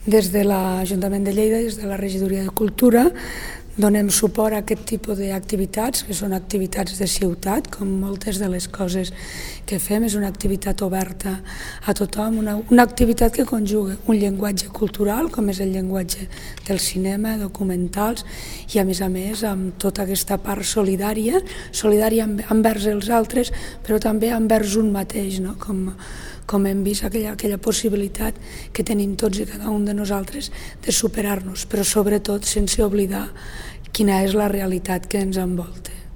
Des de l'Ajuntament de Lleida, des de la Regidoria de Cultura, donem suport a aquest tipus d'activitats, que són activitats de ciutat, com moltes de les coses que fem. És una activitat oberta a tothom, una activitat que conjuga un llenguatge cultural, com és el llenguatge del cinema, documentals, i a més amb tota aquesta part solidària envers els altres, però també envers un mateix, no? Com hem vist aquella possibilitat que tenim tots i cada un de nosaltres de superar-nos, però sobretot sense oblidar quina és la realitat que ens envolta.